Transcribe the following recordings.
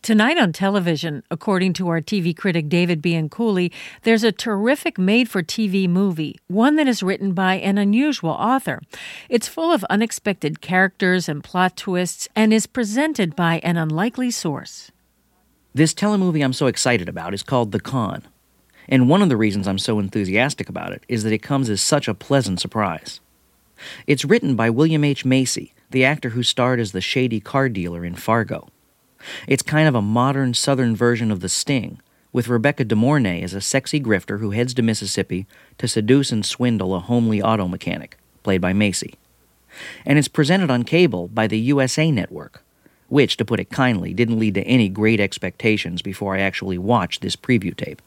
Tonight on television, according to our TV critic David Bianculli, there's a terrific made-for-TV movie, one that is written by an unusual author. It's full of unexpected characters and plot twists and is presented by an unlikely source. This telemovie I'm so excited about is called The Con. And one of the reasons I'm so enthusiastic about it is that it comes as such a pleasant surprise. It's written by William H. Macy, the actor who starred as the shady car dealer in Fargo. It's kind of a modern Southern version of The Sting, with Rebecca De Mornay as a sexy grifter who heads to Mississippi to seduce and swindle a homely auto mechanic, played by Macy. And it's presented on cable by the USA Network, which, to put it kindly, didn't lead to any great expectations before I actually watched this preview tape.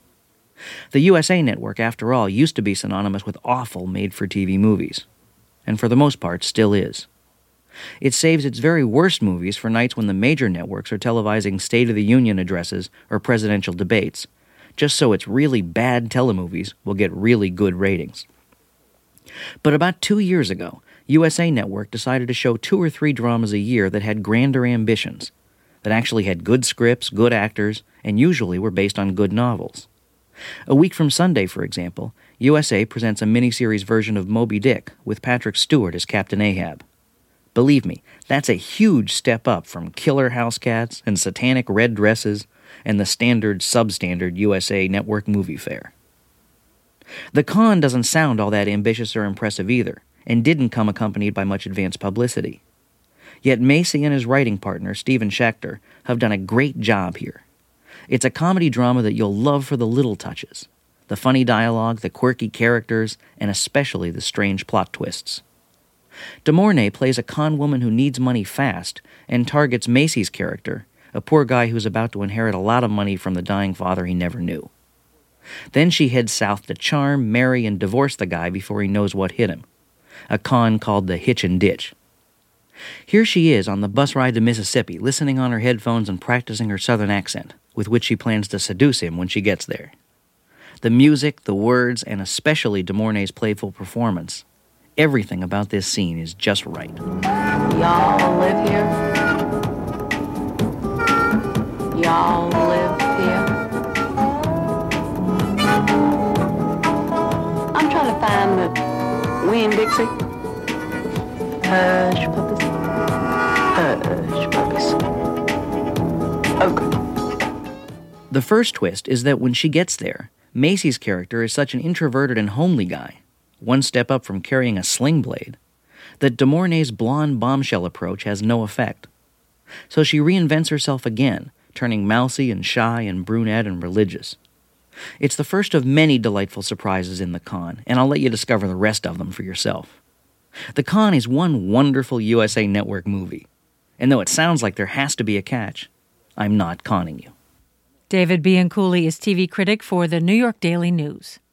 The USA Network, after all, used to be synonymous with awful made-for-TV movies, and for the most part still is. It saves its very worst movies for nights when the major networks are televising State of the Union addresses or presidential debates, just so its really bad telemovies will get really good ratings. But about 2 years ago, USA Network decided to show 2 or 3 dramas a year that had grander ambitions, that actually had good scripts, good actors, and usually were based on good novels. A week from Sunday, for example, USA presents a miniseries version of Moby Dick with Patrick Stewart as Captain Ahab. Believe me, that's a huge step up from killer house cats and satanic red dresses and the standard, substandard USA Network movie fare. The Con doesn't sound all that ambitious or impressive either, and didn't come accompanied by much advance publicity. Yet Macy and his writing partner, Stephen Schechter, have done a great job here. It's a comedy drama that you'll love for the little touches, the funny dialogue, the quirky characters, and especially the strange plot twists. De Mornay plays a con woman who needs money fast and targets Macy's character, a poor guy who's about to inherit a lot of money from the dying father he never knew. Then she heads south to charm, marry, and divorce the guy before he knows what hit him, a con called the Hitch and Ditch. Here she is on the bus ride to Mississippi, listening on her headphones and practicing her southern accent, with which she plans to seduce him when she gets there. The music, the words, and especially De Mornay's playful performance, everything about this scene is just right. Y'all live here? Y'all live here? I'm trying to find the Winn-Dixie. Hush, puppies. Hush, puppies. Okay. The first twist is that when she gets there, Macy's character is such an introverted and homely guy, one step up from carrying a sling blade, that De Mornay's blonde bombshell approach has no effect. So she reinvents herself again, turning mousy and shy and brunette and religious. It's the first of many delightful surprises in The Con, and I'll let you discover the rest of them for yourself. The Con is one wonderful USA Network movie, and though it sounds like there has to be a catch, I'm not conning you. David Bianculli is TV critic for the New York Daily News.